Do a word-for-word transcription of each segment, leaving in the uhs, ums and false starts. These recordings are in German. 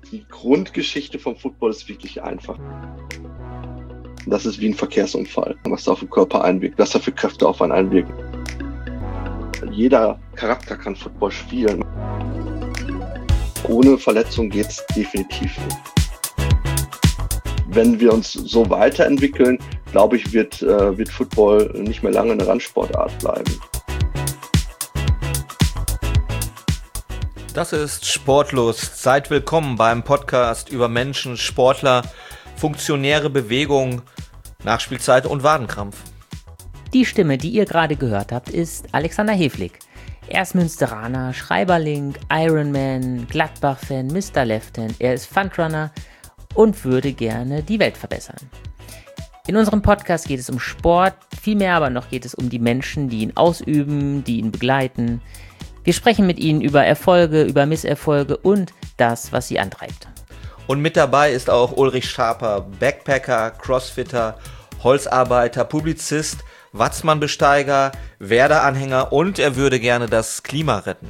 die Grundgeschichte vom Football ist wirklich einfach. Das ist wie ein Verkehrsunfall, was da auf den Körper einwirkt, was da für Kräfte auf einen einwirken. Jeder Charakter kann Football spielen. Ohne Verletzung geht es definitiv nicht. Wenn wir uns so weiterentwickeln, glaube ich, wird, äh, wird Football nicht mehr lange eine Randsportart bleiben. Das ist Sportlust. Seid willkommen beim Podcast über Menschen, Sportler, funktionäre Bewegung, Nachspielzeit und Wadenkrampf. Die Stimme, die ihr gerade gehört habt, ist Alexander Heflig. Er ist Münsteraner, Schreiberling, Ironman, Gladbach-Fan, Mister Left-Hand. Er ist Fundrunner und würde gerne die Welt verbessern. In unserem Podcast geht es um Sport, vielmehr aber noch geht es um die Menschen, die ihn ausüben, die ihn begleiten. Wir sprechen mit ihnen über Erfolge, über Misserfolge und das, was sie antreibt. Und mit dabei ist auch Ulrich Schaper, Backpacker, Crossfitter, Holzarbeiter, Publizist, Watzmann-Besteiger, Werder-Anhänger und er würde gerne das Klima retten.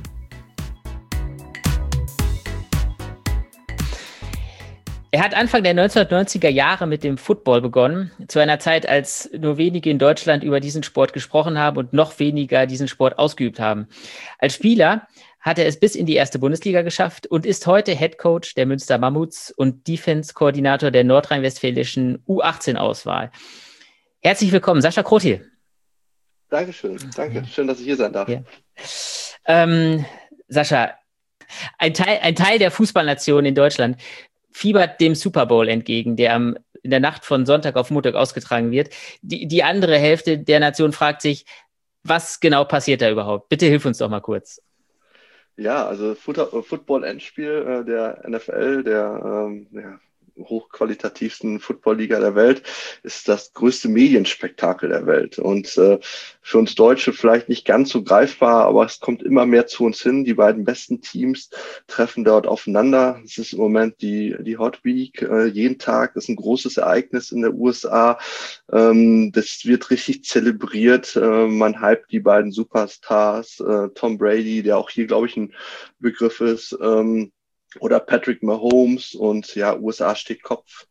Er hat Anfang der neunzehnhundertneunziger Jahre mit dem Football begonnen, zu einer Zeit, als nur wenige in Deutschland über diesen Sport gesprochen haben und noch weniger diesen Sport ausgeübt haben. Als Spieler hat er es bis in die erste Bundesliga geschafft und ist heute Headcoach der Münster Mammuts und Defense-Koordinator der nordrhein-westfälischen U achtzehn-Auswahl. Herzlich willkommen, Sascha Krotil. Dankeschön, danke. Schön, dass ich hier sein darf. Ja. Ähm, Sascha, ein Teil, ein Teil der Fußballnation in Deutschland fiebert dem Super Bowl entgegen, der am, in der Nacht von Sonntag auf Montag ausgetragen wird. Die, die andere Hälfte der Nation fragt sich, was genau passiert da überhaupt? Bitte hilf uns doch mal kurz. Ja, also Football-Endspiel äh, der N F L, der ähm, ja, hochqualitativsten Football-Liga der Welt, ist das größte Medienspektakel der Welt. Und äh, für uns Deutsche vielleicht nicht ganz so greifbar, aber es kommt immer mehr zu uns hin. Die beiden besten Teams treffen dort aufeinander. Es ist im Moment die, die Hot Week. Äh, jeden Tag ist ein großes Ereignis in der U S A. Ähm, das wird richtig zelebriert. Äh, man hypt die beiden Superstars. Äh, Tom Brady, der auch hier, glaube ich, ein Begriff ist, ähm, oder Patrick Mahomes und ja, U S A steht Kopf.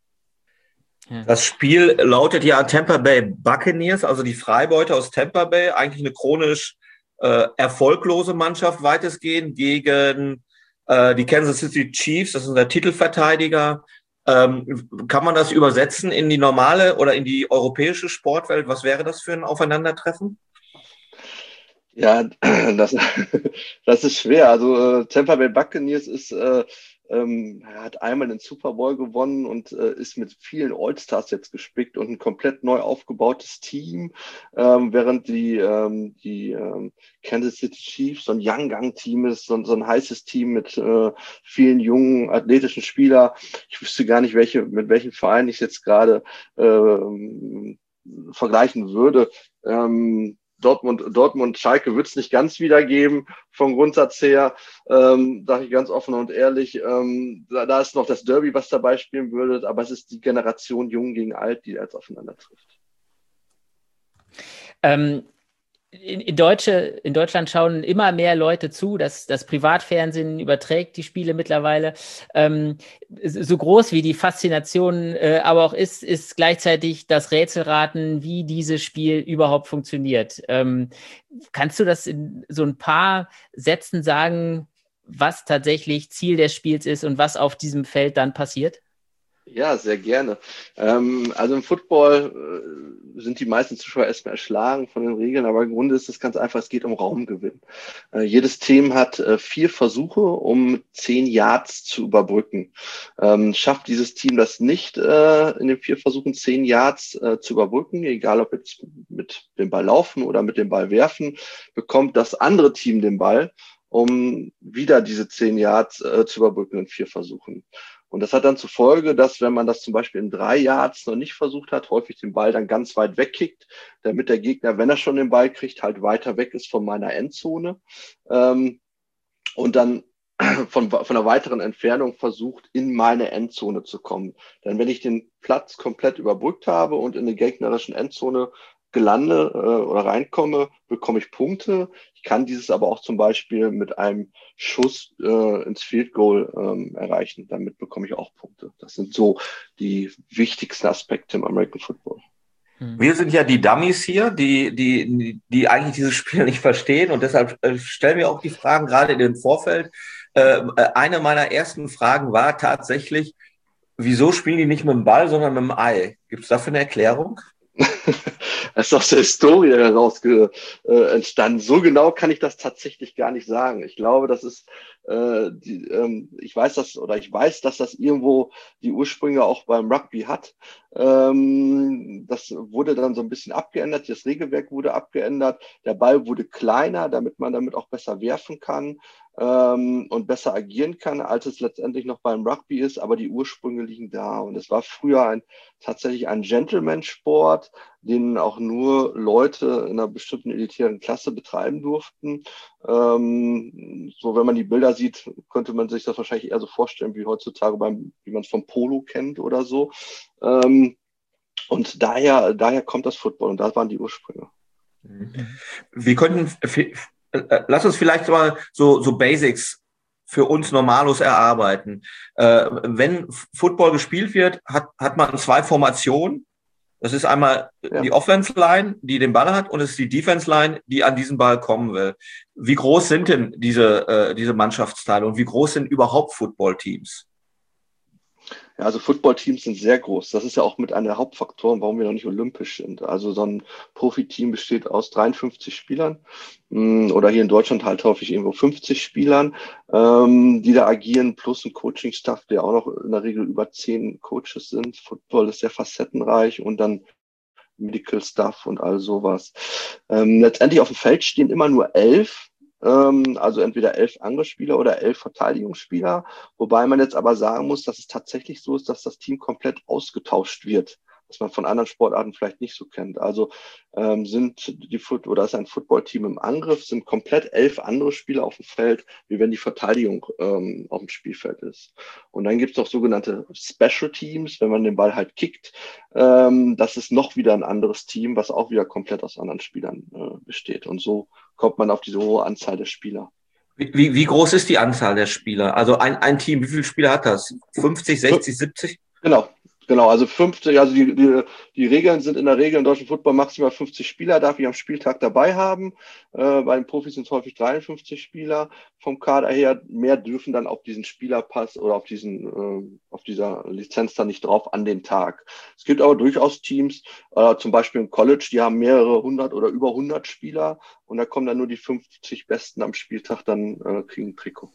Das Spiel lautet ja Tampa Bay Buccaneers, also die Freibeuter aus Tampa Bay, eigentlich eine chronisch äh, erfolglose Mannschaft weitestgehend gegen äh, die Kansas City Chiefs, das ist der Titelverteidiger. Ähm, kann man das übersetzen in die normale oder in die europäische Sportwelt? Was wäre das für ein Aufeinandertreffen? Ja, das, das ist schwer. Also äh, Tampa Bay Buccaneers ist, äh, ähm, hat einmal den Super Bowl gewonnen und äh, ist mit vielen All-Stars jetzt gespickt und ein komplett neu aufgebautes Team, ähm, während die, ähm, die ähm, Kansas City Chiefs so ein Young-Gun-Team ist, so, so ein heißes Team mit äh, vielen jungen athletischen Spielern. Ich wüsste gar nicht, welche mit welchem Verein ich jetzt gerade ähm, vergleichen würde. Ähm, Dortmund, Dortmund, Schalke wird es nicht ganz wiedergeben vom Grundsatz her, ähm, sage ich ganz offen und ehrlich. Ähm, da, da ist noch das Derby, was dabei spielen würde, aber es ist die Generation Jung gegen Alt, die jetzt aufeinander trifft. Ähm, in, in, Deutsche, in Deutschland schauen immer mehr Leute zu, das, das Privatfernsehen überträgt die Spiele mittlerweile. Ähm, so groß wie die Faszination äh, aber auch ist, ist gleichzeitig das Rätselraten, wie dieses Spiel überhaupt funktioniert. Ähm, kannst du das in so ein paar Sätzen sagen, was tatsächlich Ziel des Spiels ist und was auf diesem Feld dann passiert? Ja, sehr gerne. Ähm, also im Football äh, sind die meisten Zuschauer erstmal erschlagen von den Regeln, aber im Grunde ist es ganz einfach, es geht um Raumgewinn. Äh, jedes Team hat äh, vier Versuche, um zehn Yards zu überbrücken. Ähm, schafft dieses Team das nicht, äh, in den vier Versuchen zehn Yards äh, zu überbrücken, egal ob jetzt mit dem Ball laufen oder mit dem Ball werfen, bekommt das andere Team den Ball, um wieder diese zehn Yards äh, zu überbrücken in vier Versuchen. Und das hat dann zur Folge, dass wenn man das zum Beispiel in drei Yards noch nicht versucht hat, häufig den Ball dann ganz weit wegkickt, damit der Gegner, wenn er schon den Ball kriegt, halt weiter weg ist von meiner Endzone ähm, und dann von, von einer weiteren Entfernung versucht, in meine Endzone zu kommen. Denn wenn ich den Platz komplett überbrückt habe und in der gegnerischen Endzone gelande äh, oder reinkomme, bekomme ich Punkte. Ich kann dieses aber auch zum Beispiel mit einem Schuss äh, ins Field Goal ähm, erreichen. Damit bekomme ich auch Punkte. Das sind so die wichtigsten Aspekte im American Football. Wir sind ja die Dummies hier, die, die, die eigentlich dieses Spiel nicht verstehen, und deshalb stellen wir auch die Fragen gerade in dem Vorfeld. Äh, eine meiner ersten Fragen war tatsächlich, wieso spielen die nicht mit dem Ball, sondern mit dem Ei? Gibt es dafür eine Erklärung? Das ist aus der Historie heraus äh, entstanden. So genau kann ich das tatsächlich gar nicht sagen. Ich glaube, das ist, äh, die, ähm, ich weiß das, oder ich weiß, dass das irgendwo die Ursprünge auch beim Rugby hat. Ähm, das wurde dann so ein bisschen abgeändert. Das Regelwerk wurde abgeändert. Der Ball wurde kleiner, damit man damit auch besser werfen kann ähm, und besser agieren kann, als es letztendlich noch beim Rugby ist. Aber die Ursprünge liegen da. Und es war früher ein, tatsächlich ein Gentleman-Sport, den auch nur Leute in einer bestimmten elitären Klasse betreiben durften. Ähm, so, wenn man die Bilder sieht, könnte man sich das wahrscheinlich eher so vorstellen, wie heutzutage beim, wie man es vom Polo kennt oder so. Ähm, und daher, daher kommt das Football, und da waren die Ursprünge. Wir könnten, lass uns vielleicht mal so, so Basics für uns Normalos erarbeiten. Äh, wenn Football gespielt wird, hat, hat man zwei Formationen. Das ist einmal ja. die Offense-Line, die den Ball hat, und es ist die Defense-Line, die an diesen Ball kommen will. Wie groß sind denn diese, äh, diese Mannschaftsteile, und wie groß sind überhaupt Football-Teams? Ja, also Football-Teams sind sehr groß. Das ist ja auch mit einer der Hauptfaktoren, warum wir noch nicht olympisch sind. Also so ein Profiteam besteht aus dreiundfünfzig Spielern oder hier in Deutschland halt häufig irgendwo fünfzig Spielern, ähm, die da agieren, plus ein Coaching-Staff, der auch noch in der Regel über zehn Coaches sind. Football ist sehr facettenreich, und dann Medical Staff und all sowas. Ähm, letztendlich auf dem Feld stehen immer nur elf. Also entweder elf Angriffsspieler oder elf Verteidigungsspieler, wobei man jetzt aber sagen muss, dass es tatsächlich so ist, dass das Team komplett ausgetauscht wird, was man von anderen Sportarten vielleicht nicht so kennt. Also ähm, sind die Foot oder ist ein Footballteam im Angriff, sind komplett elf andere Spieler auf dem Feld, wie wenn die Verteidigung ähm, auf dem Spielfeld ist. Und dann gibt es noch sogenannte Special Teams, wenn man den Ball halt kickt. Ähm, das ist noch wieder ein anderes Team, was auch wieder komplett aus anderen Spielern äh, besteht. Und so kommt man auf diese hohe Anzahl der Spieler. Wie, wie groß ist die Anzahl der Spieler? Also ein, ein Team, wie viele Spieler hat das? fünfzig, sechzig, siebzig? Genau. Genau, also fünfzig, also die, die, die Regeln sind in der Regel im deutschen Football maximal fünfzig Spieler, darf ich am Spieltag dabei haben. Äh, bei den Profis sind es häufig dreiundfünfzig Spieler vom Kader her. Mehr dürfen dann auf diesen Spielerpass oder auf diesen, äh, auf dieser Lizenz dann nicht drauf an dem Tag. Es gibt aber durchaus Teams, äh, zum Beispiel im College, die haben mehrere hundert oder über hundert Spieler, und da kommen dann nur die fünfzig Besten am Spieltag, dann äh, kriegen ein Trikot.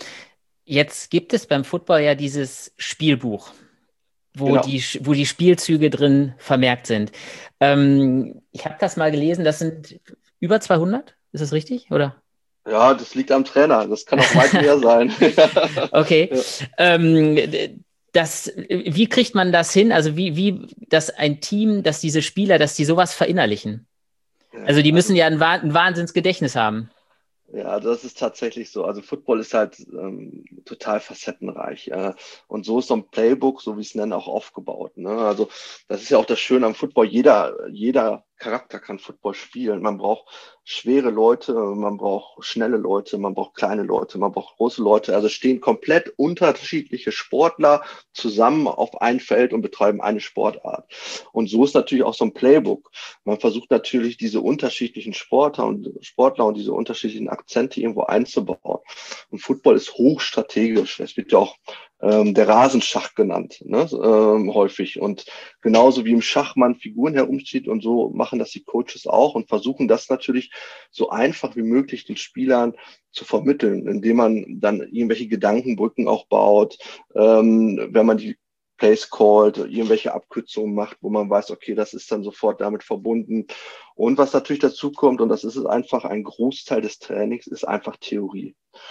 Jetzt gibt es beim Football ja dieses Spielbuch, wo, genau. die, wo die Spielzüge drin vermerkt sind. Ähm, ich habe das mal gelesen, das sind über zweihundert, ist das richtig, oder? Ja, das liegt am Trainer, das kann auch weit mehr sein. Okay, ja. ähm, das, wie kriegt man das hin, also wie, wie, dass ein Team, dass diese Spieler, dass die sowas verinnerlichen? Ja, also die müssen also, ja ein, ein Wahnsinnsgedächtnis haben. Ja, das ist tatsächlich so. Also Football ist halt ähm, total facettenreich. Äh, und so ist so ein Playbook, so wie es nennen, auch aufgebaut. Ne? Also das ist ja auch das Schöne am Football. Jeder, jeder Charakter kann Football spielen. Man braucht schwere Leute, man braucht schnelle Leute, man braucht kleine Leute, man braucht große Leute. Also stehen komplett unterschiedliche Sportler zusammen auf ein Feld und betreiben eine Sportart. Und so ist natürlich auch so ein Playbook. Man versucht natürlich diese unterschiedlichen Sportler und Sportler und diese unterschiedlichen Akzente irgendwo einzubauen. Und Football ist hochstrategisch. Es wird ja auch ähm, der Rasenschach genannt, ne? ähm, häufig. Und genauso wie im Schach man Figuren herumzieht, und so machen das die Coaches auch und versuchen das natürlich so einfach wie möglich den Spielern zu vermitteln, indem man dann irgendwelche Gedankenbrücken auch baut, ähm, wenn man die Plays called, irgendwelche Abkürzungen macht, wo man weiß, okay, das ist dann sofort damit verbunden. Und was natürlich dazu kommt, und das ist es einfach, ein Großteil des Trainings ist einfach Theorie.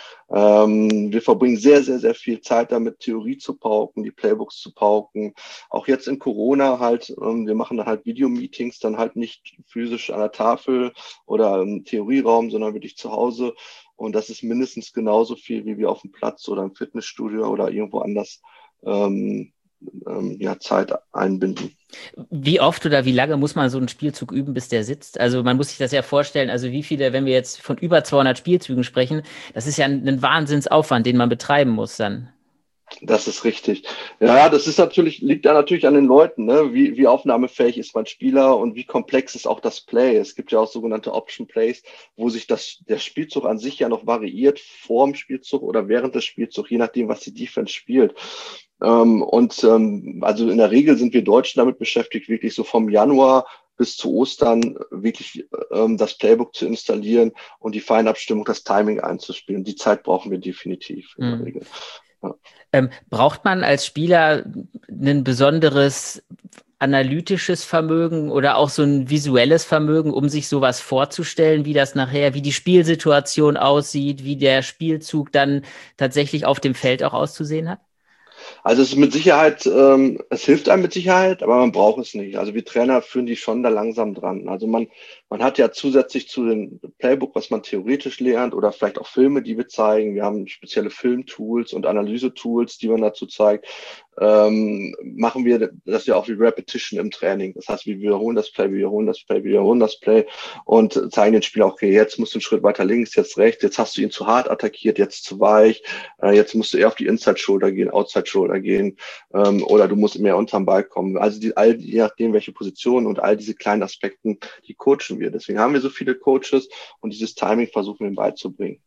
Ähm, wir verbringen sehr, sehr, sehr viel Zeit damit, Theorie zu pauken, die Playbooks zu pauken. Auch jetzt in Corona halt, ähm, wir machen dann halt Videomeetings, dann halt nicht physisch an der Tafel oder im Theorieraum, sondern wirklich zu Hause. Und das ist mindestens genauso viel, wie wir auf dem Platz oder im Fitnessstudio oder irgendwo anders ähm, ähm, ja, Zeit einbinden. Wie oft oder wie lange muss man so einen Spielzug üben, bis der sitzt? Also man muss sich das ja vorstellen, also wie viele, wenn wir jetzt von über zweihundert Spielzügen sprechen, das ist ja ein, ein Wahnsinnsaufwand, den man betreiben muss dann. Das ist richtig. Ja, das ist natürlich, liegt da natürlich an den Leuten, ne? Wie, wie aufnahmefähig ist mein Spieler und wie komplex ist auch das Play. Es gibt ja auch sogenannte Option Plays, wo sich das, der Spielzug an sich ja noch variiert, vor dem Spielzug oder während des Spielzugs, je nachdem, was die Defense spielt. Ähm, und ähm, also in der Regel sind wir Deutschen damit beschäftigt, wirklich so vom Januar bis zu Ostern wirklich ähm, das Playbook zu installieren und die Feinabstimmung, das Timing einzuspielen. Die Zeit brauchen wir definitiv in der Mhm. Regel. Ja. Ähm, braucht man als Spieler ein besonderes analytisches Vermögen oder auch so ein visuelles Vermögen, um sich sowas vorzustellen, wie das nachher, wie die Spielsituation aussieht, wie der Spielzug dann tatsächlich auf dem Feld auch auszusehen hat? Also es ist mit Sicherheit, ähm, es hilft einem mit Sicherheit, aber man braucht es nicht. Also wir Trainer führen die schon da langsam dran. Also man, man hat ja zusätzlich zu dem Playbook, was man theoretisch lernt oder vielleicht auch Filme, die wir zeigen. Wir haben spezielle Filmtools und Analysetools, die man dazu zeigt. Ähm, machen wir das ja auch wie Repetition im Training. Das heißt, wir wiederholen das Play, wir wiederholen das Play, wir wiederholen das Play und zeigen den Spieler, okay, jetzt musst du einen Schritt weiter links, jetzt rechts, jetzt hast du ihn zu hart attackiert, jetzt zu weich, äh, jetzt musst du eher auf die Inside Shoulder gehen, Outside Shoulder gehen, ähm, oder du musst mehr unterm Ball kommen. Also die, all, je nachdem, welche Position und all diese kleinen Aspekten, die coachen wir. Deswegen haben wir so viele Coaches und dieses Timing versuchen wir ihnen beizubringen.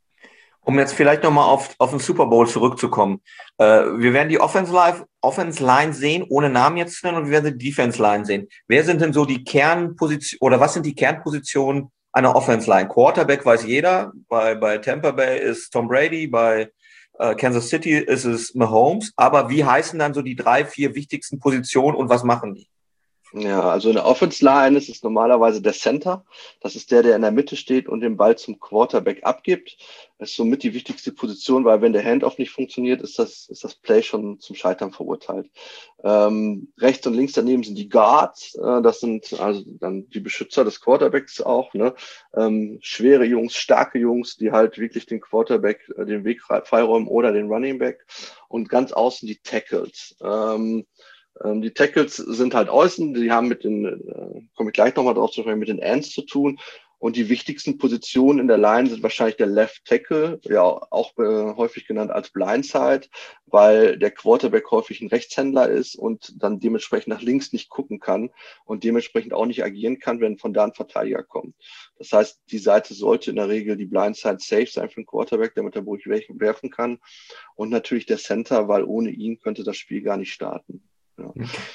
Um jetzt vielleicht nochmal auf, auf den Super Bowl zurückzukommen. Äh, wir werden die Offense Line, Offense Line sehen, ohne Namen jetzt zu nennen, und wir werden die Defense Line sehen. Wer sind denn so die Kernpositionen, oder was sind die Kernpositionen einer Offense Line? Quarterback weiß jeder. Bei, bei Tampa Bay ist Tom Brady, bei äh, Kansas City ist es Mahomes. Aber wie heißen dann so die drei, vier wichtigsten Positionen und was machen die? Ja, also in der Offense Line ist es normalerweise der Center. Das ist der, der in der Mitte steht und den Ball zum Quarterback abgibt. Das ist somit die wichtigste Position, weil wenn der Handoff nicht funktioniert, ist das, ist das Play schon zum Scheitern verurteilt. Ähm, rechts und links daneben sind die Guards. Äh, das sind also dann die Beschützer des Quarterbacks auch. Ne? Ähm, schwere Jungs, starke Jungs, die halt wirklich den Quarterback äh, den Weg freiräumen oder den Running Back. Und ganz außen die Tackles. Ähm, Die Tackles sind halt außen, die haben mit den, äh, komme ich gleich nochmal drauf zu sprechen, mit den Ends zu tun. Und die wichtigsten Positionen in der Line sind wahrscheinlich der Left Tackle, ja auch äh, häufig genannt als Blindside, weil der Quarterback häufig ein Rechtshändler ist und dann dementsprechend nach links nicht gucken kann und dementsprechend auch nicht agieren kann, wenn von da ein Verteidiger kommt. Das heißt, die Seite sollte in der Regel die Blindside safe sein für den Quarterback, damit er ruhig werfen kann. Und natürlich der Center, weil ohne ihn könnte das Spiel gar nicht starten. Ja.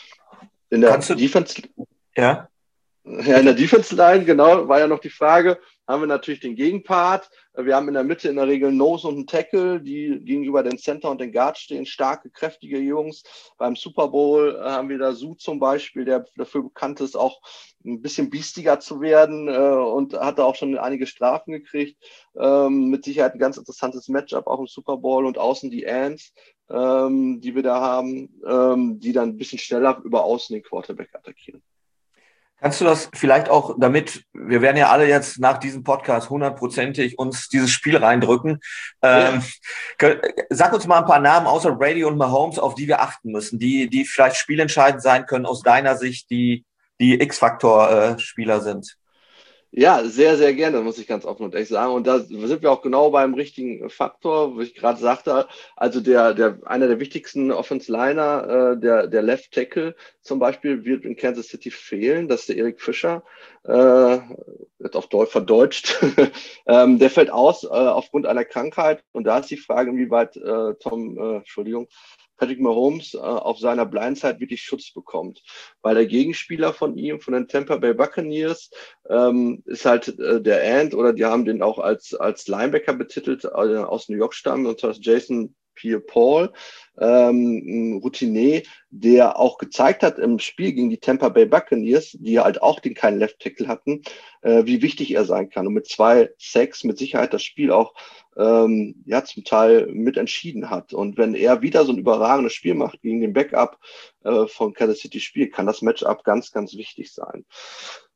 In der Kannst du, Defense, ja? ja, in der Defense Line, genau, war ja noch die Frage, haben wir natürlich den Gegenpart. Wir haben in der Mitte in der Regel Nose und einen Tackle, die gegenüber den Center und den Guard stehen, starke, kräftige Jungs. Beim Super Bowl haben wir da Su zum Beispiel, der dafür bekannt ist, auch ein bisschen biestiger zu werden äh, und hat da auch schon einige Strafen gekriegt. Ähm, mit Sicherheit ein ganz interessantes Matchup auch im Super Bowl und außen die Ants, ähm, die wir da haben, ähm, die dann ein bisschen schneller über außen den Quarterback attackieren. Kannst du das vielleicht auch, damit, wir werden ja alle jetzt nach diesem Podcast hundertprozentig uns dieses Spiel reindrücken. Ähm, ja. Sag uns mal ein paar Namen außer Brady und Mahomes, auf die wir achten müssen, die, die vielleicht spielentscheidend sein können aus deiner Sicht, die, die X-Faktor-Spieler sind. Ja, sehr, sehr gerne, muss ich ganz offen und ehrlich sagen. Und da sind wir auch genau beim richtigen Faktor, wo ich gerade sagte, also der, der, einer der wichtigsten Offense-Liner, äh, der, der Left Tackle zum Beispiel, wird in Kansas City fehlen. Das ist der Erik Fischer, äh, wird auf Deutsch verdeutscht. ähm, der fällt aus äh, aufgrund einer Krankheit. Und da ist die Frage, inwieweit äh, Tom, äh, Entschuldigung, Patrick Mahomes äh, auf seiner Blindside wirklich Schutz bekommt. Weil der Gegenspieler von ihm, von den Tampa Bay Buccaneers, ähm, ist halt äh, der Ant, oder die haben den auch als, als Linebacker betitelt, äh, aus New York stammen, und zwar ist Jason Pierre-Paul, ähm, ein Routinier, der auch gezeigt hat im Spiel gegen die Tampa Bay Buccaneers, die halt auch den keinen Left Tackle hatten, äh, wie wichtig er sein kann. Und mit zwei Sacks mit Sicherheit das Spiel auch ähm, ja zum Teil mit entschieden hat. Und wenn er wieder so ein überragendes Spiel macht gegen den Backup äh, von Kansas City Spiel, kann das Matchup ganz, ganz wichtig sein.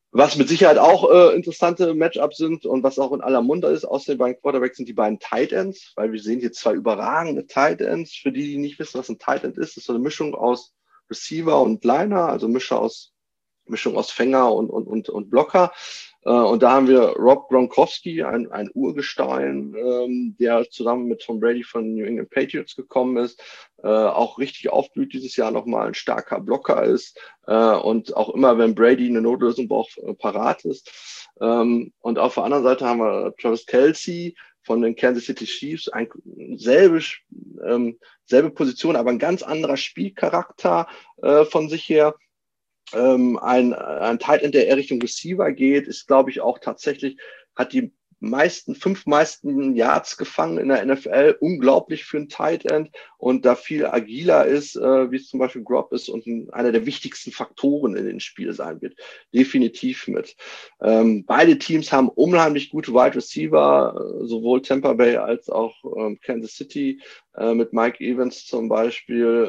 Was mit Sicherheit auch äh, interessante Matchups sind und was auch in aller Munde ist, außer den beiden Quarterbacks sind die beiden Tight Ends, weil wir sehen hier zwei überragende Tight Ends. Für die, die nicht wissen, was ein Tight End ist, das ist so eine Mischung aus Receiver und Liner, also Mischung aus, Mischung aus Fänger und, und, und, und Blocker. Äh, und da haben wir Rob Gronkowski, ein, ein Urgestein, ähm, der zusammen mit Tom Brady von New England Patriots gekommen ist, äh, auch richtig aufblüht dieses Jahr nochmal, ein starker Blocker ist äh, und auch immer, wenn Brady eine Notlösung braucht, äh, parat ist. Ähm, und auf der anderen Seite haben wir Travis Kelce von den Kansas City Chiefs, ein selbe, ähm, selbe Position, aber ein ganz anderer Spielcharakter äh, von sich her. Ähm, ein, ein Tight End, der eher Richtung Receiver geht, ist, glaube ich, auch tatsächlich, hat die meisten, fünf meisten Yards gefangen in der N F L. Unglaublich für ein Tight End und da viel agiler ist, äh, wie es zum Beispiel Grob ist und ein, einer der wichtigsten Faktoren in den Spiel sein wird. Definitiv mit. Ähm, beide Teams haben unheimlich gute Wide Receiver, äh, sowohl Tampa Bay als auch ähm, Kansas City, äh, mit Mike Evans zum Beispiel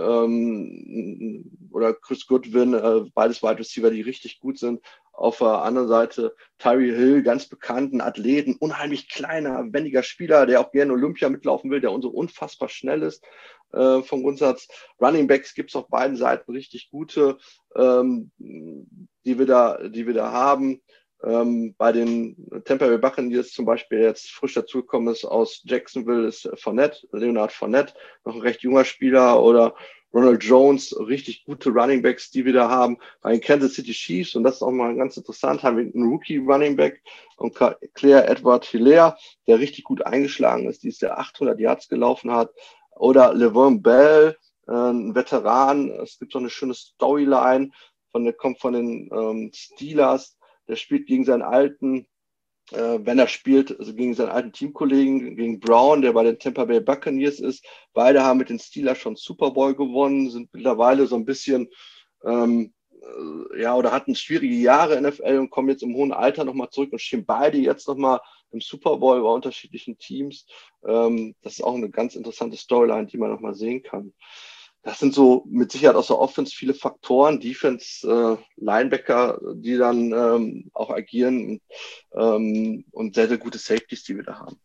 ähm, oder Chris Goodwin, äh, beides Wide Receiver, die richtig gut sind. Auf der anderen Seite Tyree Hill, ganz bekannten Athleten, unheimlich kleiner, wendiger Spieler, der auch gerne Olympia mitlaufen will, der so unfassbar schnell ist äh, vom Grundsatz. Running Backs gibt es auf beiden Seiten richtig gute, ähm, die wir da, die wir da haben. Ähm, bei den Tampa Bay Buccaneers zum Beispiel jetzt frisch dazugekommen ist aus Jacksonville ist Fournette, Leonard Fournette, noch ein recht junger Spieler, oder Ronald Jones, richtig gute Running Backs, die wir da haben. Bei den Kansas City Chiefs, und das ist auch mal ganz interessant, haben wir einen Rookie Running Back und Claire Edward Hilaire, der richtig gut eingeschlagen ist, dieses Jahr achthundert Yards gelaufen hat. Oder Le'Veon Bell, äh, ein Veteran. Es gibt so eine schöne Storyline, von der kommt von den ähm, Steelers. Der spielt gegen seinen alten, äh, wenn er spielt, also gegen seinen alten Teamkollegen, gegen Brown, der bei den Tampa Bay Buccaneers ist. Beide haben mit den Steelers schon Super Bowl gewonnen, sind mittlerweile so ein bisschen, ähm, äh, ja, oder hatten schwierige Jahre in N F L und kommen jetzt im hohen Alter nochmal zurück und stehen beide jetzt nochmal im Super Bowl bei unterschiedlichen Teams. Ähm, das ist auch eine ganz interessante Storyline, die man nochmal sehen kann. Das sind so mit Sicherheit aus der Offense viele Faktoren, Defense, äh, Linebacker, die dann ähm, auch agieren ähm, und sehr, sehr gute Safeties, die wir da haben.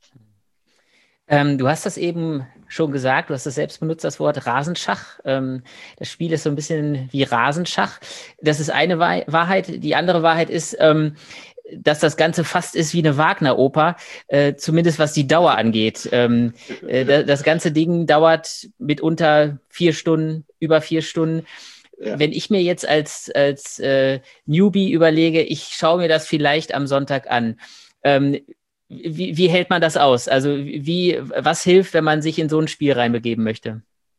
Ähm, du hast das eben schon gesagt, du hast das selbst benutzt, das Wort Rasenschach. Ähm, das Spiel ist so ein bisschen wie Rasenschach. Das ist eine Wahr- Wahrheit. Die andere Wahrheit ist, ähm, dass das Ganze fast ist wie eine Wagner-Oper, äh, zumindest was die Dauer angeht. Ähm, äh, da, das ganze Ding dauert mitunter vier Stunden, über vier Stunden. Ja. Wenn ich mir jetzt als, als äh, Newbie überlege, ich schaue mir das vielleicht am Sonntag an, ähm, wie, wie hält man das aus? Also wie, was hilft, wenn man sich in so ein Spiel reinbegeben möchte?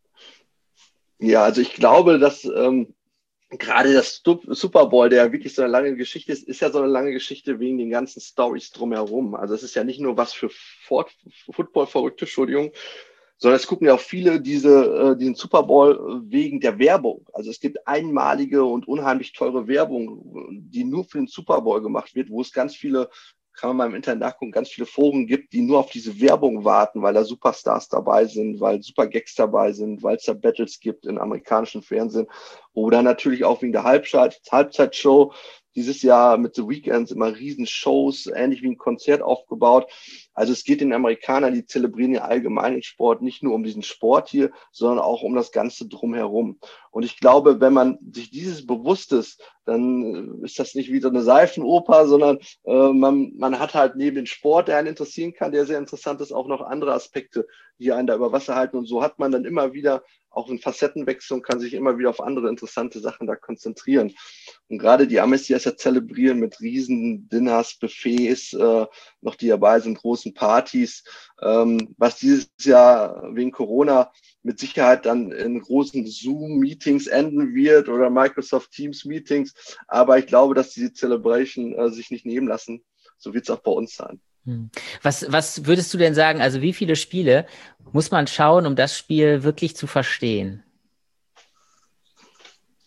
Ja, also ich glaube, dass ähm, gerade das Super Bowl, der wirklich so eine lange Geschichte ist, ist ja so eine lange Geschichte wegen den ganzen Storys drumherum. Also es ist ja nicht nur was für Football-Verrückte, Entschuldigung, sondern es gucken ja auch viele diese, äh, diesen Super Bowl wegen der Werbung. Also es gibt einmalige und unheimlich teure Werbung, die nur für den Super Bowl gemacht wird, wo es ganz viele, kann man mal im Internet nachgucken, ganz viele Foren gibt, die nur auf diese Werbung warten, weil da Superstars dabei sind, weil Supergags dabei sind, weil es da Battles gibt im amerikanischen Fernsehen. Oder natürlich auch wegen der Halbzeit, Halbzeitshow. Dieses Jahr mit The Weekends immer Riesenshows, ähnlich wie ein Konzert aufgebaut. Also es geht den Amerikanern, die zelebrieren ja allgemein den Sport, nicht nur um diesen Sport hier, sondern auch um das Ganze drumherum. Und ich glaube, wenn man sich dieses bewusst ist, dann ist das nicht wie so eine Seifenoper, sondern äh, man, man hat halt neben dem Sport, der einen interessieren kann, der sehr interessant ist, auch noch andere Aspekte, die einen da über Wasser halten. Und so hat man dann immer wieder auch einen Facettenwechsel und kann sich immer wieder auf andere interessante Sachen da konzentrieren. Und gerade die Amis, die das ja zelebrieren mit riesen Dinners, Buffets, äh, noch die dabei sind, großen Partys, ähm, was dieses Jahr wegen Corona mit Sicherheit dann in großen Zoom-Meetings enden wird oder Microsoft Teams-Meetings. Aber ich glaube, dass diese Celebration äh, sich nicht nehmen lassen. So wird es auch bei uns sein. Was, was würdest du denn sagen, also wie viele Spiele muss man schauen, um das Spiel wirklich zu verstehen?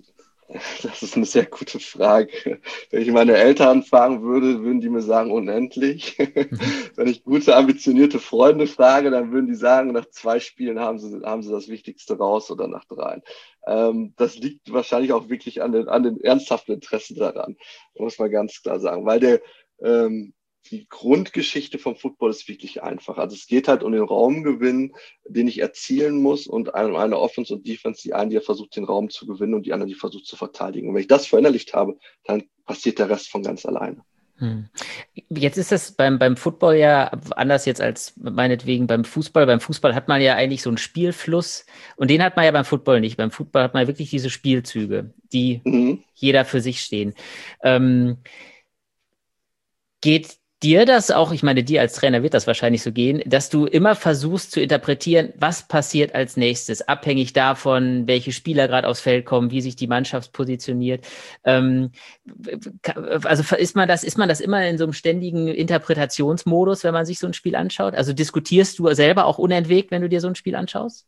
Das ist eine sehr gute Frage. Wenn ich meine Eltern fragen würde, würden die mir sagen, unendlich. Mhm. Wenn ich gute, ambitionierte Freunde frage, dann würden die sagen, nach zwei Spielen haben sie, haben sie das Wichtigste raus oder nach dreien. Ähm, das liegt wahrscheinlich auch wirklich an den, an den ernsthaften Interessen daran, muss man ganz klar sagen. Weil der, ähm, die Grundgeschichte vom Football ist wirklich einfach. Also es geht halt um den Raumgewinn, den ich erzielen muss und eine, eine Offense und Defense, die eine, die versucht, den Raum zu gewinnen und die andere, die versucht zu verteidigen. Und wenn ich das verinnerlicht habe, dann passiert der Rest von ganz alleine. Hm. Jetzt ist das beim, beim Football ja anders jetzt als meinetwegen beim Fußball. Beim Fußball hat man ja eigentlich so einen Spielfluss und den hat man ja beim Football nicht. Beim Football hat man ja wirklich diese Spielzüge, die mhm. jeder für sich stehen. Ähm, geht dir das auch, ich meine, dir als Trainer wird das wahrscheinlich so gehen, dass du immer versuchst zu interpretieren, was passiert als nächstes, abhängig davon, welche Spieler gerade aufs Feld kommen, wie sich die Mannschaft positioniert. Ähm, also ist man das, ist man das immer in so einem ständigen Interpretationsmodus, wenn man sich so ein Spiel anschaut? Also diskutierst du selber auch unentwegt, wenn du dir so ein Spiel anschaust?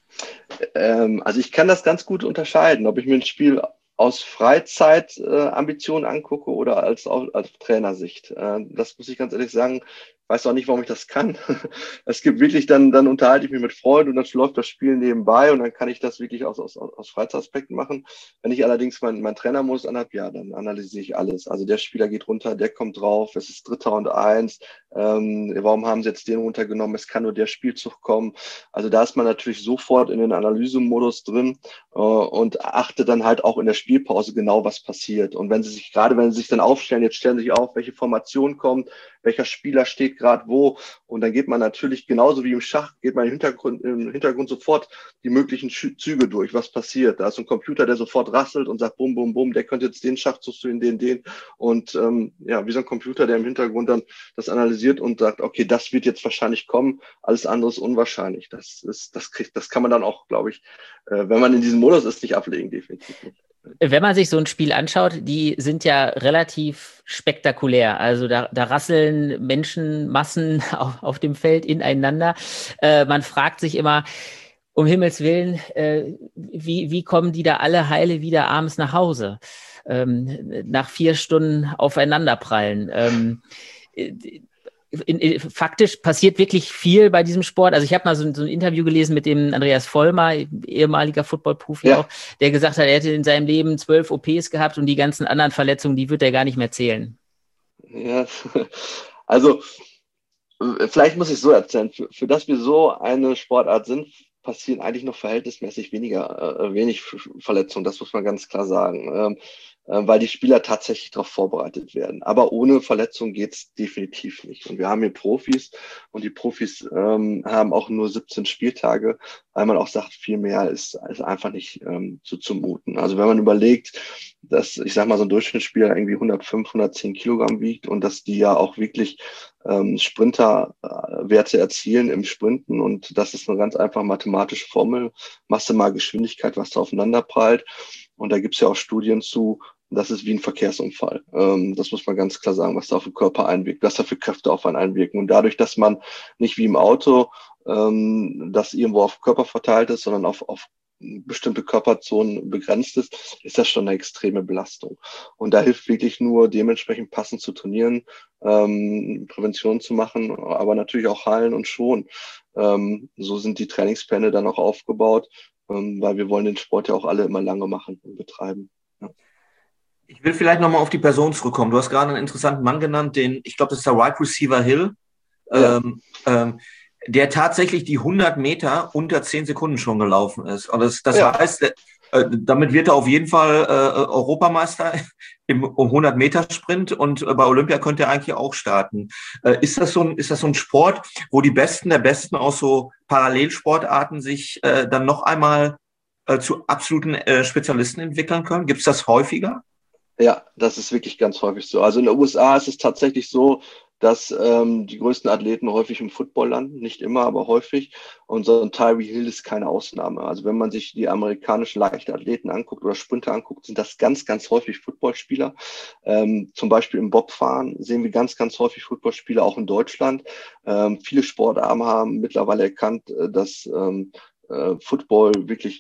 Ähm, also ich kann das ganz gut unterscheiden, ob ich mir ein Spiel aus Freizeitambitionen äh, angucke oder als, als Trainersicht. Äh, das muss ich ganz ehrlich sagen, weiß auch nicht, warum ich das kann. Es gibt wirklich, dann, dann unterhalte ich mich mit Freunden und dann läuft das Spiel nebenbei und dann kann ich das wirklich aus, aus, aus Freizeitaspekten machen. Wenn ich allerdings meinen mein Trainermodus anhabe, ja, dann analysiere ich alles. Also der Spieler geht runter, der kommt drauf, es ist Dritter und Eins. Ähm, warum haben sie jetzt den runtergenommen? Es kann nur der Spielzug kommen. Also da ist man natürlich sofort in den Analysemodus drin äh, und achtet dann halt auch in der Spielpause genau, was passiert. Und wenn sie sich, gerade wenn sie sich dann aufstellen, jetzt stellen sie sich auf, welche Formation kommt, welcher Spieler steht gerade wo. Und dann geht man natürlich genauso wie im Schach, geht man im Hintergrund, im Hintergrund sofort die möglichen Züge durch, was passiert. Da ist ein Computer, der sofort rasselt und sagt, bum, bum, bum, der könnte jetzt den Schachzug zu den, den. Und ähm, ja, wie so ein Computer, der im Hintergrund dann das analysiert und sagt, okay, das wird jetzt wahrscheinlich kommen, alles andere ist unwahrscheinlich. Das ist, das kriegt, das kann man dann auch, glaube ich, äh, wenn man in diesem Modus ist, nicht ablegen, definitiv nicht. Wenn man sich so ein Spiel anschaut, die sind ja relativ spektakulär. Also da, da rasseln Menschenmassen auf, auf dem Feld ineinander. Äh, man fragt sich immer, um Himmels Willen, äh, wie, wie kommen die da alle heile wieder abends nach Hause? Ähm, nach vier Stunden aufeinanderprallen. Ähm, In, in, faktisch passiert wirklich viel bei diesem Sport. Also ich habe mal so, so ein Interview gelesen mit dem Andreas Vollmer, ehemaliger Football-Profi ja. auch, der gesagt hat, er hätte in seinem Leben zwölf O Ps gehabt und die ganzen anderen Verletzungen, die wird er gar nicht mehr zählen. Ja, also vielleicht muss ich so erzählen, für, für das wir so eine Sportart sind, passieren eigentlich noch verhältnismäßig weniger, äh, wenig Verletzungen, das muss man ganz klar sagen. Ähm, weil die Spieler tatsächlich darauf vorbereitet werden. Aber ohne Verletzung geht's definitiv nicht. Und wir haben hier Profis und die Profis ähm, haben auch nur siebzehn Spieltage, weil man auch sagt, viel mehr ist, ist einfach nicht ähm, zu zumuten. Also wenn man überlegt, dass, ich sag mal, so ein Durchschnittsspieler irgendwie hundertfünf, hundertzehn Kilogramm wiegt und dass die ja auch wirklich ähm, Sprinterwerte erzielen im Sprinten und das ist eine ganz einfache mathematische Formel, Masse mal Geschwindigkeit, was da aufeinander prallt. Und da gibt's ja auch Studien zu, das ist wie ein Verkehrsunfall. Ähm, das muss man ganz klar sagen, was da auf den Körper einwirkt, was da für Kräfte auf einen einwirken. Und dadurch, dass man nicht wie im Auto ähm, das irgendwo auf den Körper verteilt ist, sondern auf, auf bestimmte Körperzonen begrenzt ist, ist das schon eine extreme Belastung. Und da hilft wirklich nur, dementsprechend passend zu trainieren, ähm, Prävention zu machen, aber natürlich auch heilen und schonen. Ähm, so sind die Trainingspläne dann auch aufgebaut, weil wir wollen den Sport ja auch alle immer lange machen und betreiben. Ja. Ich will vielleicht nochmal auf die Person zurückkommen. Du hast gerade einen interessanten Mann genannt, den, ich glaube, das ist der Wide Receiver Hill, ja. ähm, ähm, der tatsächlich die hundert Meter unter zehn Sekunden schon gelaufen ist. Und das, das ja. heißt, äh, damit wird er auf jeden Fall äh, Europameister im hundert Meter Sprint und äh, bei Olympia könnte er eigentlich auch starten. Äh, ist das so ein, ist das so ein Sport, wo die Besten der Besten aus so Parallelsportarten sich äh, dann noch einmal äh, zu absoluten äh, Spezialisten entwickeln können? Gibt es das häufiger? Ja, das ist wirklich ganz häufig so. Also in den U S A ist es tatsächlich so, dass ähm, die größten Athleten häufig im Football landen, nicht immer, aber häufig. Und so ein Tyree Hill ist keine Ausnahme. Also wenn man sich die amerikanischen Leichtathleten anguckt oder Sprinter anguckt, sind das ganz, ganz häufig Footballspieler. Ähm, zum Beispiel im Bobfahren sehen wir ganz, ganz häufig Footballspieler, auch in Deutschland. Ähm, viele Sportarten haben mittlerweile erkannt, dass ähm, äh, Football wirklich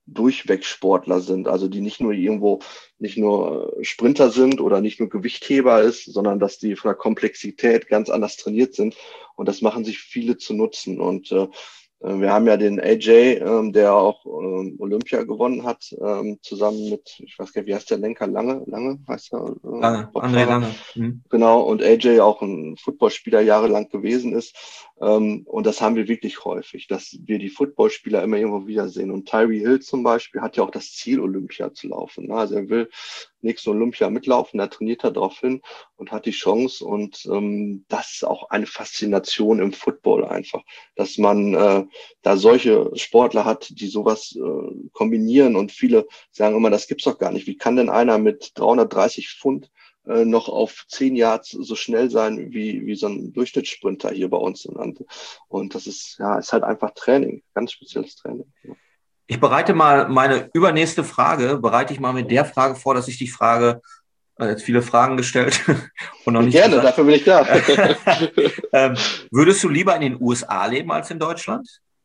durchweg Sportler sind, also die nicht nur irgendwo, nicht nur Sprinter sind oder nicht nur Gewichtheber ist, sondern dass die von der Komplexität ganz anders trainiert sind und das machen sich viele zu nutzen und äh, wir haben ja den A J, ähm, der auch ähm, Olympia gewonnen hat, ähm, zusammen mit, ich weiß gar nicht, wie heißt der Lenker? Lange, Lange heißt er? Äh, Lange, André Lange. Mhm. Genau, und A J auch ein Footballspieler jahrelang gewesen ist. Ähm, und das haben wir wirklich häufig, dass wir die Footballspieler immer irgendwo wiedersehen. Und Tyree Hill zum Beispiel hat ja auch das Ziel, Olympia zu laufen. Ne? Also er will nächsten Olympia mitlaufen, da trainiert er darauf hin und hat die Chance. Und ähm, das ist auch eine Faszination im Football einfach, dass man äh, da solche Sportler hat, die sowas äh, kombinieren. Und viele sagen immer, das gibt's doch gar nicht. Wie kann denn einer mit dreihundertdreißig Pfund äh, noch auf zehn Yards so schnell sein wie, wie so ein Durchschnittssprinter hier bei uns in Ante? Und das ist, ja, ist halt einfach Training, ganz spezielles Training. Ja. Ich bereite mal meine übernächste Frage, bereite ich mal mit der Frage vor, dass ich dich frage, äh, jetzt viele Fragen gestellt und noch nicht Gerne, gesagt. dafür bin ich da. ähm, würdest du lieber in den U S A leben als in Deutschland?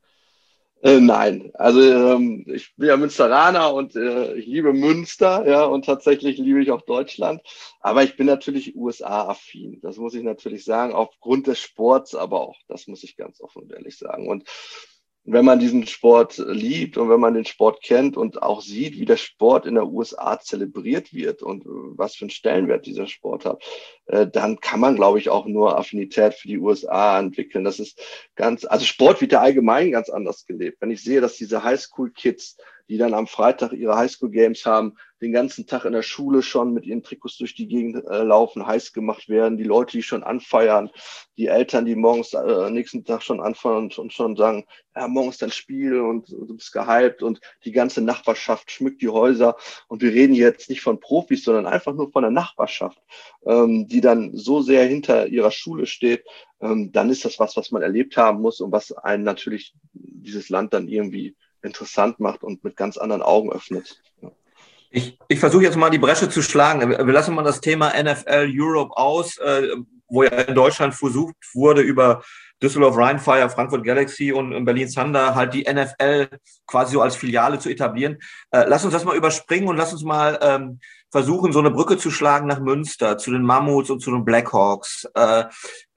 Äh, nein, also ähm, ich bin ja Münsteraner und äh, ich liebe Münster, ja, und tatsächlich liebe ich auch Deutschland. Aber ich bin natürlich U S A-affin. Das muss ich natürlich sagen, aufgrund des Sports, aber auch, das muss ich ganz offen und ehrlich sagen. Und wenn man diesen Sport liebt und wenn man den Sport kennt und auch sieht, wie der Sport in der U S A zelebriert wird und was für einen Stellenwert dieser Sport hat, äh, dann kann man, glaube ich, auch nur Affinität für die U S A entwickeln. Das ist ganz, also Sport wird ja allgemein ganz anders gelebt. Wenn ich sehe, dass diese Highschool-Kids, die dann am Freitag ihre Highschool-Games haben, den ganzen Tag in der Schule schon mit ihren Trikots durch die Gegend äh, laufen, heiß gemacht werden, die Leute, die schon anfeiern, die Eltern, die morgens äh, nächsten Tag schon anfangen und, und schon sagen, ja, morgen ist dein Spiel und du bist gehypt und die ganze Nachbarschaft schmückt die Häuser. Und wir reden jetzt nicht von Profis, sondern einfach nur von der Nachbarschaft, ähm, die dann so sehr hinter ihrer Schule steht. Ähm, dann ist das was, was man erlebt haben muss und was einen natürlich dieses Land dann irgendwie interessant macht und mit ganz anderen Augen öffnet. Ja. Ich, ich versuche jetzt mal die Bresche zu schlagen. Wir lassen mal das Thema N F L Europe aus, äh, wo ja in Deutschland versucht wurde, über Düsseldorf Rheinfire, Frankfurt Galaxy und Berlin Thunder halt die N F L quasi so als Filiale zu etablieren. Äh, lass uns das mal überspringen und lass uns mal ähm, versuchen, so eine Brücke zu schlagen nach Münster, zu den Mammuts und zu den Blackhawks. Äh,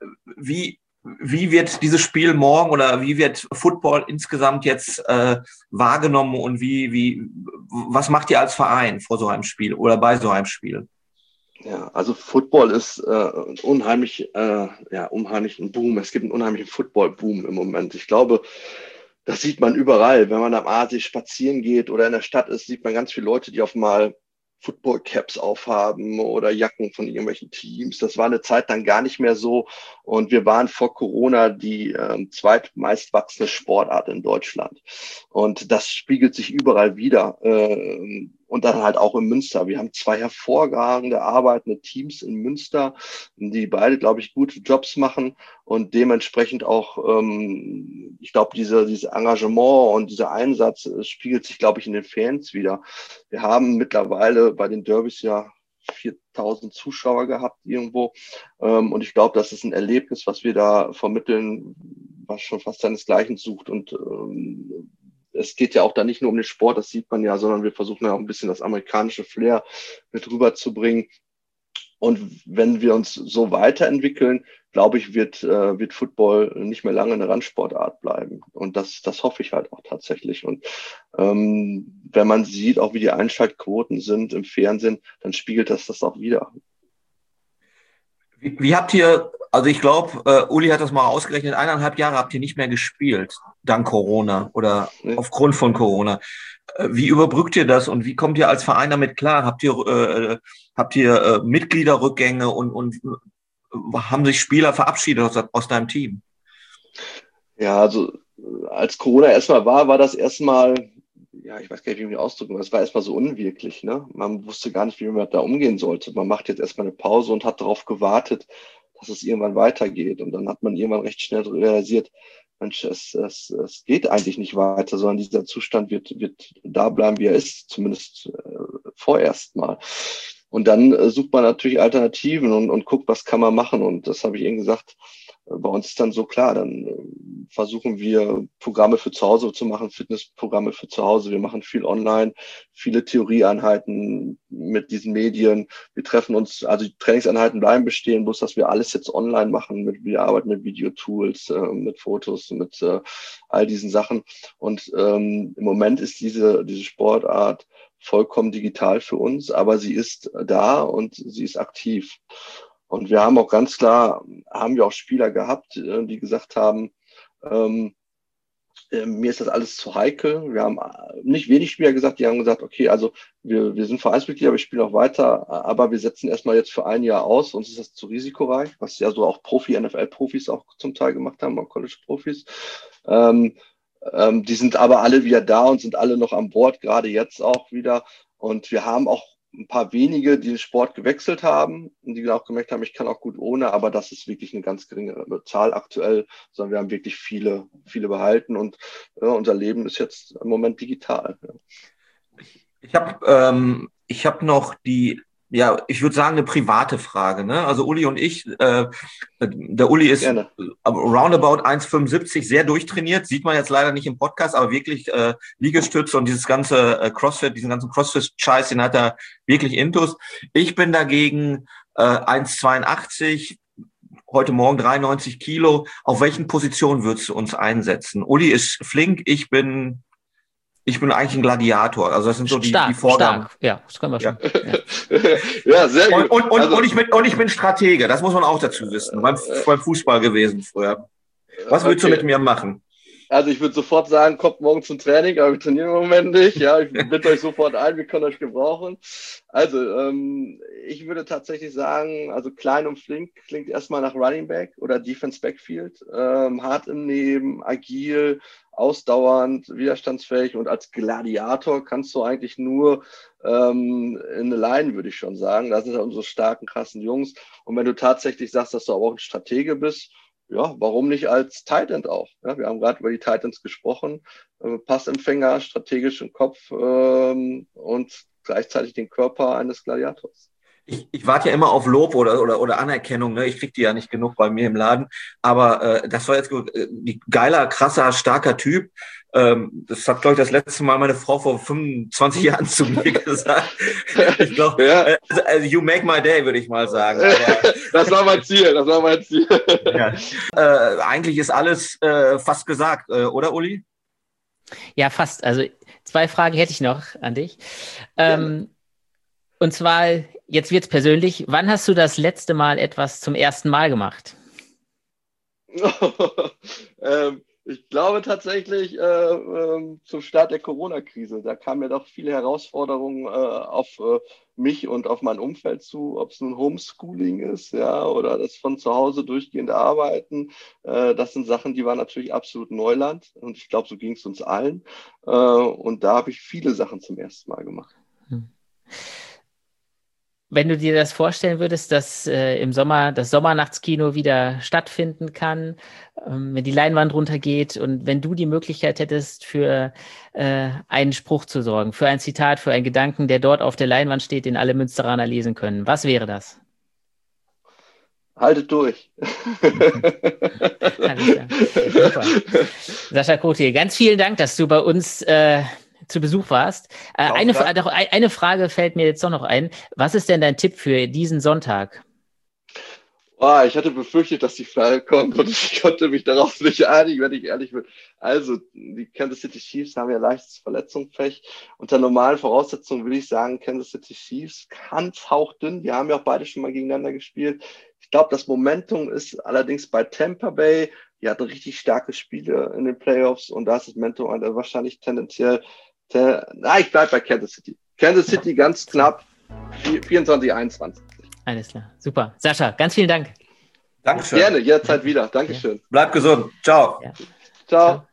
wie Wie wird dieses Spiel morgen oder wie wird Football insgesamt jetzt äh, wahrgenommen und wie, wie, was macht ihr als Verein vor so einem Spiel oder bei so einem Spiel? Ja, also Football ist äh, unheimlich, äh, ja, unheimlich ein Boom. Es gibt einen unheimlichen Football-Boom im Moment. Ich glaube, das sieht man überall. Wenn man am Aasee spazieren geht oder in der Stadt ist, sieht man ganz viele Leute, die auf mal Football-Caps aufhaben oder Jacken von irgendwelchen Teams. Das war eine Zeit dann gar nicht mehr so. Und wir waren vor Corona die äh, zweitmeistwachsende Sportart in Deutschland. Und das spiegelt sich überall wieder. Äh, und dann halt auch in Münster. Wir haben zwei hervorragende arbeitende Teams in Münster, die beide, glaube ich, gute Jobs machen und dementsprechend auch, ähm, ich glaube, diese, diese Engagement und dieser Einsatz äh, spiegelt sich, glaube ich, in den Fans wieder. Wir haben mittlerweile bei den Derbys ja viertausend Zuschauer gehabt irgendwo. Ähm, und ich glaube, das ist ein Erlebnis, was wir da vermitteln, was schon fast seinesgleichen sucht. Und ähm, es geht ja auch da nicht nur um den Sport, das sieht man ja, sondern wir versuchen ja auch ein bisschen das amerikanische Flair mit rüberzubringen. Und wenn wir uns so weiterentwickeln, glaube ich, wird, äh, wird Football nicht mehr lange eine Randsportart bleiben. Und das, das hoffe ich halt auch tatsächlich. Und ähm, wenn man sieht, auch wie die Einschaltquoten sind im Fernsehen, dann spiegelt das das auch wieder. Wie, wie habt ihr, also ich glaube, äh, Uli hat das mal ausgerechnet, eineinhalb Jahre habt ihr nicht mehr gespielt, dank Corona oder Nee. aufgrund von Corona. Äh, wie überbrückt ihr das und wie kommt ihr als Verein damit klar? Habt ihr, äh, habt ihr äh, Mitgliederrückgänge und, und äh, haben sich Spieler verabschiedet aus, aus deinem Team? Ja, also als Corona erstmal war, war das erstmal, ja, ich weiß gar nicht, wie man das ausdrücken soll, es war erstmal so unwirklich, ne? Man wusste gar nicht, wie man da umgehen sollte. Man macht jetzt erstmal eine Pause und hat darauf gewartet, dass es irgendwann weitergeht. Und dann hat man irgendwann recht schnell realisiert, Mensch, es, es, es geht eigentlich nicht weiter, sondern dieser Zustand wird, wird da bleiben, wie er ist, zumindest äh, vorerst mal. Und dann äh, sucht man natürlich Alternativen und, und guckt, was kann man machen. Und das habe ich eben gesagt, bei uns ist dann so klar, dann versuchen wir Programme für zu Hause zu machen, Fitnessprogramme für zu Hause. Wir machen viel online, viele Theorieeinheiten mit diesen Medien. Wir treffen uns, also die Trainingseinheiten bleiben bestehen, bloß dass wir alles jetzt online machen. Mit, wir arbeiten mit Videotools, äh, mit Fotos, mit äh, all diesen Sachen. Und ähm, im Moment ist diese, diese Sportart vollkommen digital für uns, aber sie ist da und sie ist aktiv. Und wir haben auch ganz klar, haben wir auch Spieler gehabt, die gesagt haben, ähm, äh, mir ist das alles zu heikel. Wir haben nicht wenig Spieler gesagt, die haben gesagt, okay, also wir, wir sind Vereinsmitglieder, wir spielen auch weiter, aber wir setzen erstmal jetzt für ein Jahr aus, uns ist das zu risikoreich, was ja so auch Profi, N F L-Profis auch zum Teil gemacht haben, auch College-Profis. Ähm, ähm, die sind aber alle wieder da und sind alle noch an Bord, gerade jetzt auch wieder. Und wir haben auch ein paar wenige, die den Sport gewechselt haben und die auch gemerkt haben, ich kann auch gut ohne, aber das ist wirklich eine ganz geringe Zahl aktuell, sondern wir haben wirklich viele, viele behalten und ja, unser Leben ist jetzt im Moment digital. Ja. Ich habe ähm, ich hab noch die, ja, ich würde sagen, eine private Frage. Ne? Also Uli und ich, äh, der Uli ist Gerne. roundabout eins Komma fünfundsiebzig, sehr durchtrainiert, sieht man jetzt leider nicht im Podcast, aber wirklich äh, Liegestütze und dieses ganze äh, Crossfit, diesen ganzen Crossfit-Scheiß, den hat er wirklich intus. Ich bin dagegen äh, eins Komma zweiundachtzig, heute Morgen dreiundneunzig Kilo. Auf welchen Positionen würdest du uns einsetzen? Uli ist flink, ich bin... Ich bin eigentlich ein Gladiator. Also das sind so die, stark, die Vorgaben. Stark. Ja, das können wir schon. Ja, ja sehr gut. Und, und, also, und, ich bin, und ich bin Stratege, das muss man auch dazu wissen. Beim, beim Fußball gewesen früher. Was willst okay. du mit mir machen? Also ich würde sofort sagen, kommt morgen zum Training, aber wir trainieren im Moment nicht. Ja, ich bitte euch sofort ein, wir können euch gebrauchen. Also ähm, ich würde tatsächlich sagen, also klein und flink klingt erstmal nach Running Back oder Defense Backfield. Ähm, hart im Nehmen, agil, ausdauernd, widerstandsfähig und als Gladiator kannst du eigentlich nur ähm, in eine Line, würde ich schon sagen. Das sind ja unsere starken, krassen Jungs. Und wenn du tatsächlich sagst, dass du aber auch ein Stratege bist, ja, warum nicht als Tight End auch? Ja, wir haben gerade über die Tight Ends gesprochen. Äh, Passempfänger, strategischen Kopf ähm, und gleichzeitig den Körper eines Gladiators. Ich, ich warte ja immer auf Lob oder, oder, oder Anerkennung. Ne? Ich kriege die ja nicht genug bei mir im Laden. Aber äh, das war jetzt äh, geiler, krasser, starker Typ. Ähm, das hat, glaube ich, das letzte Mal meine Frau vor fünfundzwanzig Jahren zu mir gesagt. Ich glaube, ja. äh, also, you make my day, würde ich mal sagen. Aber, das war mein Ziel, das war mein Ziel. Ja. Äh, eigentlich ist alles äh, fast gesagt, äh, oder Uli? Ja, fast. Also zwei Fragen hätte ich noch an dich. Ähm, und zwar, jetzt wird's persönlich. Wann hast du das letzte Mal etwas zum ersten Mal gemacht? ähm, Ich glaube tatsächlich äh, äh, zum Start der Corona-Krise. Da kamen ja doch viele Herausforderungen äh, auf äh, mich und auf mein Umfeld zu, ob es nun Homeschooling ist, ja, oder das von zu Hause durchgehende Arbeiten. Äh, das sind Sachen, die waren natürlich absolut Neuland. Und ich glaube, so ging es uns allen. Äh, und da habe ich viele Sachen zum ersten Mal gemacht. Hm. Wenn du dir das vorstellen würdest, dass äh, im Sommer das Sommernachtskino wieder stattfinden kann, ähm, wenn die Leinwand runtergeht und wenn du die Möglichkeit hättest, für äh, einen Spruch zu sorgen, für ein Zitat, für einen Gedanken, der dort auf der Leinwand steht, den alle Münsteraner lesen können, was wäre das? Haltet durch. Alles klar. Super. Sascha Kotiel, ganz vielen Dank, dass du bei uns äh, zu Besuch warst. Äh, eine, doch, eine Frage fällt mir jetzt doch noch ein. Was ist denn dein Tipp für diesen Sonntag? Oh, ich hatte befürchtet, dass die Frage kommt und ich konnte mich darauf nicht einigen, wenn ich ehrlich bin. Also, die Kansas City Chiefs haben ja leichtes Verletzungspech. Unter normalen Voraussetzungen würde ich sagen, Kansas City Chiefs ganz hauchdünn. Die haben ja auch beide schon mal gegeneinander gespielt. Ich glaube, das Momentum ist allerdings bei Tampa Bay. Die hatten richtig starke Spiele in den Playoffs und da ist das Momentum wahrscheinlich tendenziell Na, ich bleibe bei Kansas City. Kansas City ganz knapp, vierundzwanzig einundzwanzig. Alles klar, super. Sascha, ganz vielen Dank. Dankeschön. Gerne, jederzeit wieder. Dankeschön. Bleib gesund. Ciao. Ja. Ciao.